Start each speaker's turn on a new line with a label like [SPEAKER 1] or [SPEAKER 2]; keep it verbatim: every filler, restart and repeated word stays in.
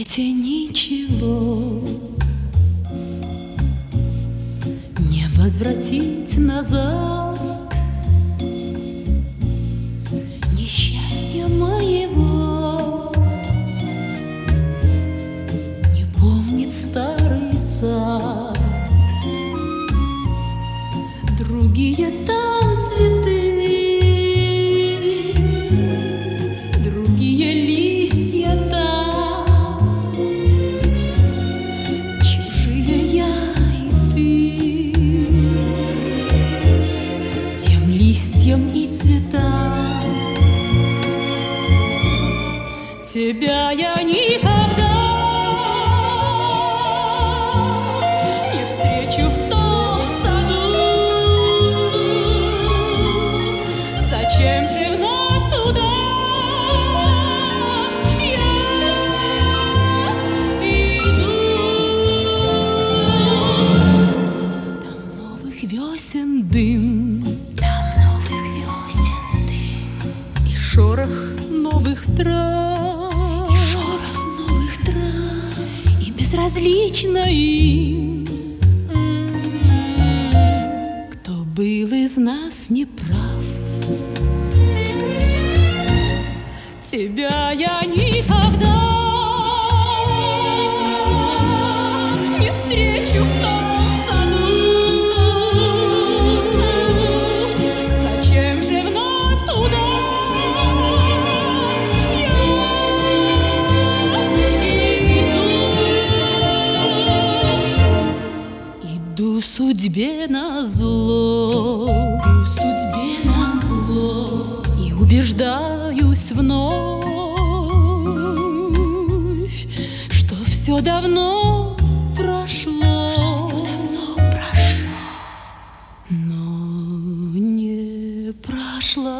[SPEAKER 1] свете ничего не возвратить назад. Несчастье моего не помнит старый сад. Другие там цветы, другие листья там, чужие я и ты, тем листьям и цветам. Тебя я никогда не встречу в том саду. Зачем же вновь туда я иду? Там новых весен дым, там новых весен дым, и шорох новых трав, и шорох новых трав, и безразлично им, кто был из нас неправ. Тебя я никогда не встречу в том саду. Зачем же вновь туда я иду? Иду судьбе назло, иду судьбе назло, и убеждаюсь вновь, что все давно прошло, все давно прошло, но не прошла